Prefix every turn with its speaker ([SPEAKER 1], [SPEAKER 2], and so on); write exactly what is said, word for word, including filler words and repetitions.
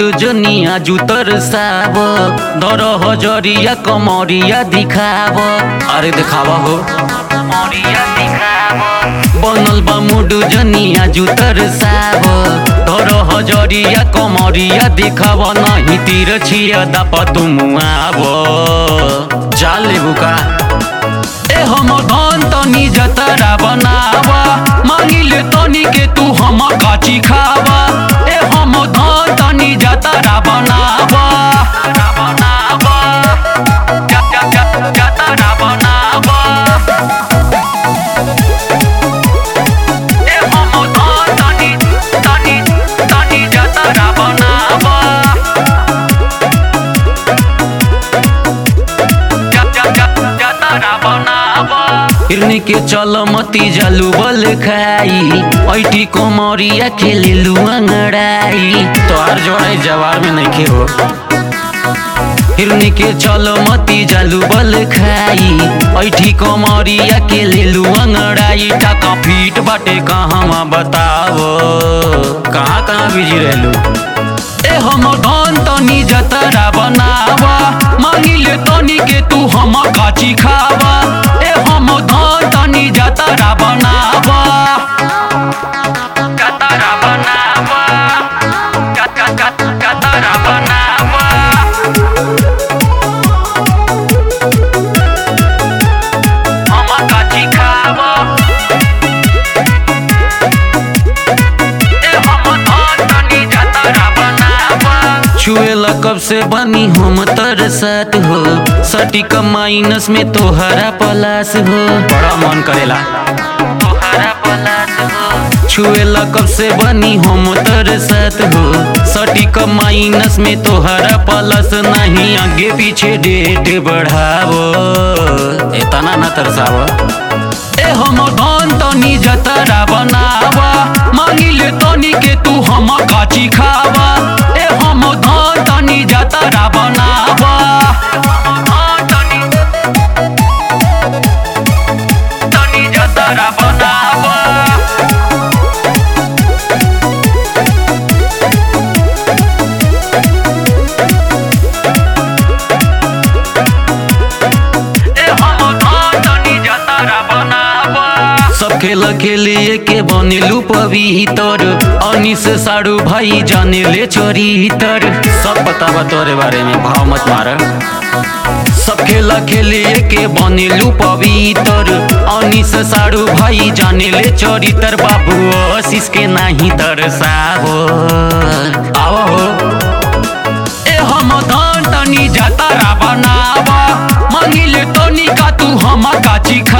[SPEAKER 1] जनिया जुतर साब दर हजरिया कमरिया दिखाब। अरे दिखावा हो कमरिया दिखाब। बनल बा मुड जनिया जुतर साब दर हजरिया कमरिया दिखाब। नहीं तीर छिया दाप तुम आब जाल लेबू का। ए हम धन तनी जतरा बनावा मांगिले तनी के तू हम काची खावा। ए हम धन तनी जतरा बनावा बनावा जतरा बनावा। ए हम धन तनी तनी तनी जतरा बनावा जतरा बनावा। हिरनी के चल मती जालू बल खाई ऐठी कोमरिया खेले लुआंगड़ाई। तोहार जोड़ाई जवार में नहीं खे हो। हिरनी के चल मती जालू बल खाई ऐठी कोमरिया खेले लुआंगड़ाई। टाका फीट बाटे कहाँ बताओ कहाँ कहाँ बिजी रहलू। ए हम धन तनी जतरा बनावा मांगिले तनी के तू हम काची खावा। ए हम धन तनी जतरा बनावा जतरा बनावा जतरा बनावा। हम काची खावा। ए हम धन तनी जतरा बनावा। छुएला कब से बनी हम तरसत हो सटीक माइनस में तोहरा पलास हो। बड़ा मन करेला तोहरा पलास हो। छुएला कब से बनी हम तरसत हो सटीक माइनस में तोहरा पलस। नहीं आगे पीछे डेट बढ़ावो इतना न तरसावो। ए हम धन तनी जतरा बनावा मांगिले तनी के तू हम काची खावा। ए हम धन तनी जतरा बनावा तनी जतरा बनावा। ए हम धन तनी जतरा बनावा। सब खेल खेलिए के बनेलू पवित्र अनिस साड़ू भाई जाने ले चरित्र। सब बतावा तोरे बारे में भाव मत मार। सब खेला खेलिए के बनेलू पवित्र अनिस साड़ू भाई जाने ले चरित्र। बाबू आशीष के नहीं तरसावो आओ हो। ए हम धन तनी जतरा बनावा मांगिले तनी का तू हम काची